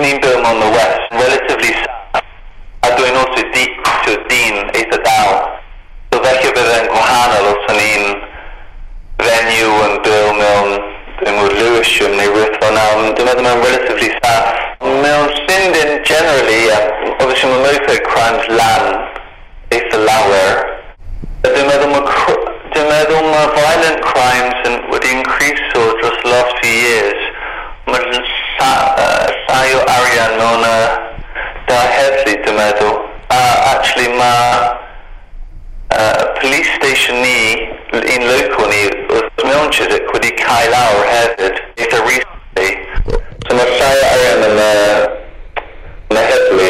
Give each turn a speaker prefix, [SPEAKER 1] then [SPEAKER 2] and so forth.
[SPEAKER 1] ni'n byw mewn the West, relatively saff, a dwi'n also dyn eitha dal. So felly byddai'n gwahanol os o'n i'n fenyw yn byw mewn Lewisham neu rhywbeth fel na. Dwi'n meddwl mae'n relatively saff. Mewn Llundain generally, obviously mae most of crimes lan eitha lawer. Dwi'n meddwl mae violent crimes wedi increase dros the last few years. Mae'n llai o arian mewn da heddlu, dwi'n meddwl. Actually mae police station ni, un local ni, wrth mewn Chiswick wedi cael lawr hefyd, eitha recently. So mae llai o arian yn heddlu.